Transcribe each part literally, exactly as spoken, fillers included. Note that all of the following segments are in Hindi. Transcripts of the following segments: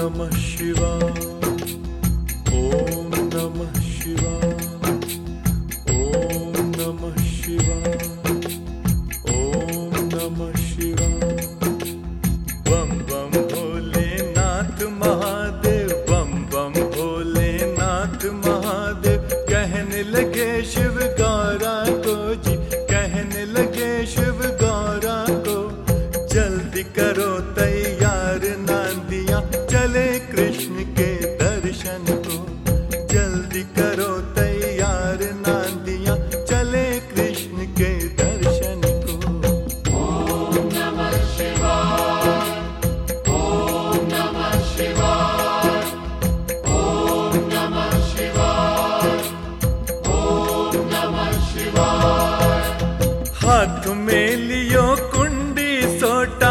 नमः शिवाय, ओम नमः शिवाय, ओम नमः शिवाय, ओम नमः शिवाय। बम बम भोलेनाथ महादेव, बम बम भोलेनाथ महादेव। कहने लगे शिव गौरा को जी, कहने लगे शिव गौरा को, जल्दी करो तैयार नांदिया, चले कृष्ण के दर्शन को। जल्दी करो तैयार नांदिया, चले कृष्ण के दर्शन को। ओम नमः शिवाय, ओम नमः शिवाय, ओम नमः शिवाय, ओम नमः शिवाय। हाथ में लियो कुंडी सोटा,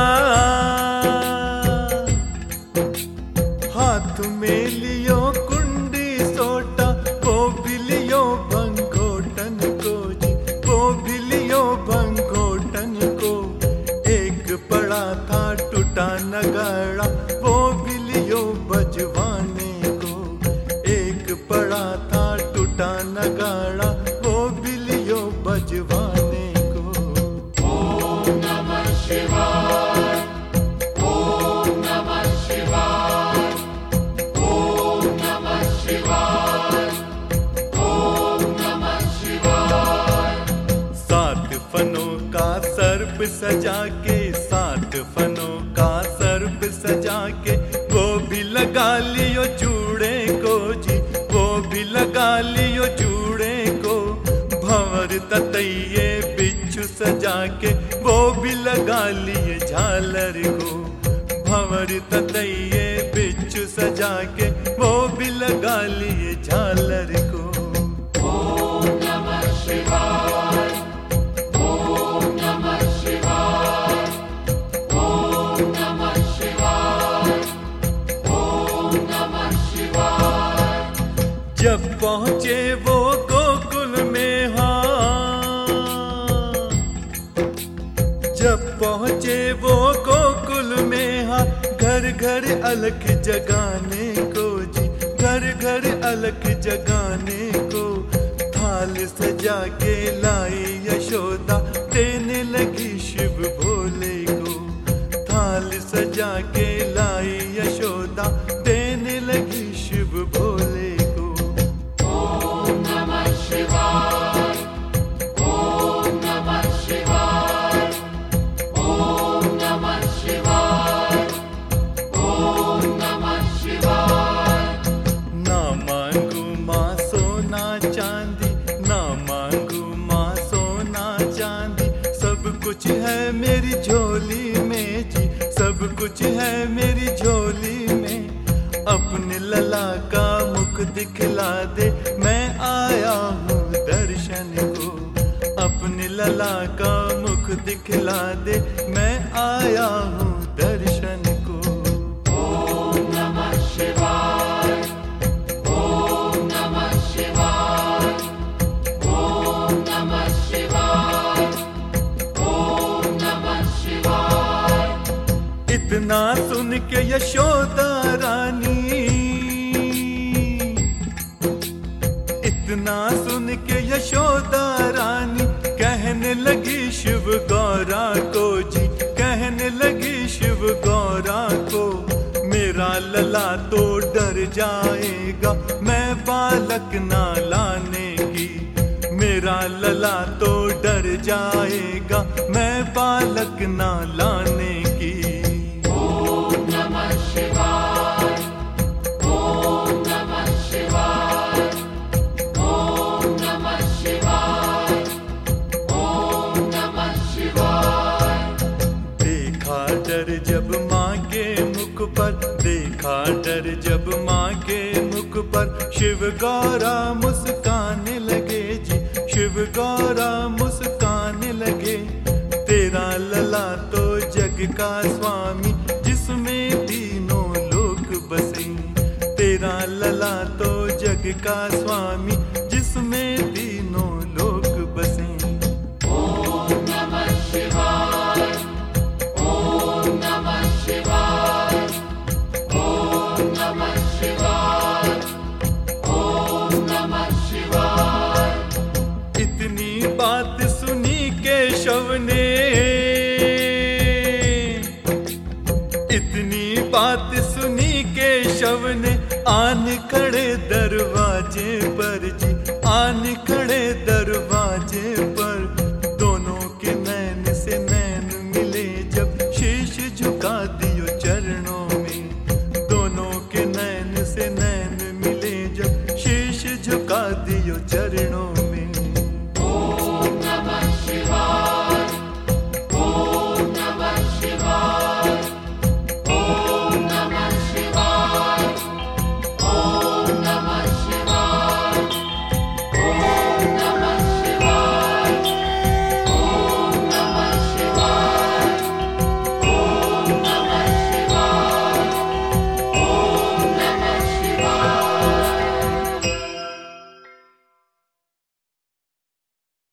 हाथ में लियो कुंडी सोटा, वो भी लियो भंगोटन को जी, वो भी लियो भंगोटन को। एक पड़ा था टूटा नगाड़ा, वो भी लियो बजवाने को। एक पड़ा था टूटा नगाड़ा, वो भी लियो बजवाने को। ओम नमः शिवाय, ओम नमः शिवाय, ओम नमः शिवाय, ओम नमः शिवाय। सात फनों का सर्प सजा के, सात फनों का सर्प सजा के, वो भी लगा लियो जूड़े को जी, वो भी लगा लियो जूड़े को। भंवर ततैये बिच्छू सजा के, वो भी लगा लिए झालर को। भंवर ततैये बिच्छू सजा के, वो भी लगा लिए झालर को। ओम नमः शिवाय, ओम नमः शिवाय, ओम नमः शिवाय, ओम नमः शिवाय। जब पहुँचे वो गोकुल में हाँ, जब पहुँचे वो गोकुल में हाँ, घर घर अलख जगाने को जी, घर घर अलख जगाने को। थाल सजा के लाई यशोदा, देने लगी शिव भोले को। थाल सजा के लाई यशोदा, देने लगी शिव भोले को। ओम नमः शिवाय, ओम नमः शिवाय, ओम नमः शिवाय, ओम नमः शिवाय। ना मांगू माँ सोना चांदी, ना मांगू माँ सोना चांदी। सब कुछ है मेरी झोली में जी, सब कुछ है मेरी झोली में। अपने लला का मुख दिखला दे, मैं आया हूँ दर्शन को। अपने लला का मुख दिखला दे, मैं आया हूँ दर्शन को। ओम नमः शिवाय, ओम नमः शिवाय, ओम नमः शिवाय, ओम नमः शिवाय। इतना सुन के यशोदा रानी, इतना सुन के यशोदा रानी, कहने लगी शिव गौरा को जी, कहने लगी शिव गौरा को। मेरा लला तो डर जाएगा, मैं बालक ना लाने की। मेरा लला तो डर जाएगा, मैं बालक ना लाने की। ओम नमः शिवाय, ओम नमः शिवाय, ओम नमः शिवाय, ओम नमः शिवाय। देखा डर जब माँ के मुख पर, देखा डर जब माँ के मुख पर, शिव गौरा मुस्काने लगे जी, शिव गौरा मुस्काने लगे। तेरा लला तो जग का स्वामी, जिसमें तीनों लोक बसे। तेरा लला तो जग का स्वामी, जिसमें तीनों लोक बसे। ओम नमः शिवाय, ओम नमः शिवाय, ओम इतनी बात सुनी केशव ने आन खड़े दरवाजे पर जी, आन खड़े दरवाजे पर।